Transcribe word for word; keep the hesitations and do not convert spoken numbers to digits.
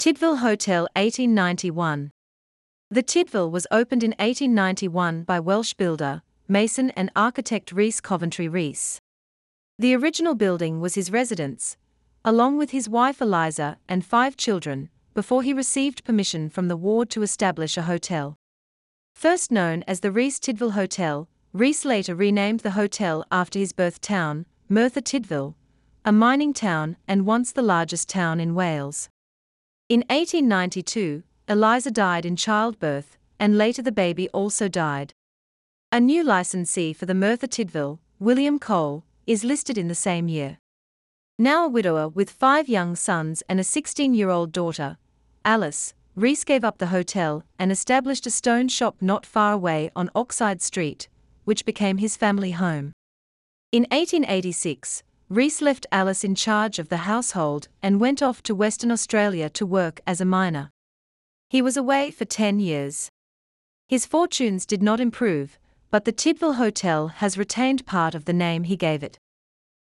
Tydvil Hotel eighteen ninety-one. The Tydvil was opened in eighteen ninety-one by Welsh builder, mason and architect Rhys Coventry Rhys. The original building was his residence, along with his wife Eliza and five children, before he received permission from the ward to establish a hotel. First known as the Rhys Tydvil Hotel, Rhys later renamed the hotel after his birth town, Merthyr Tydvil, a mining town and once the largest town in Wales. In eighteen ninety-two, Eliza died in childbirth, and later the baby also died. A new licensee for the Merthyr Tydvil, William Cole, is listed in the same year. Now a widower with five young sons and a sixteen-year-old daughter, Alice, Rhys gave up the hotel and established a stone shop not far away on Oxide Street, which became his family home. In eighteen eighty-six, Rhys left Alice in charge of the household and went off to Western Australia to work as a miner. He was away for ten years. His fortunes did not improve, but the Tydvil Hotel has retained part of the name he gave it.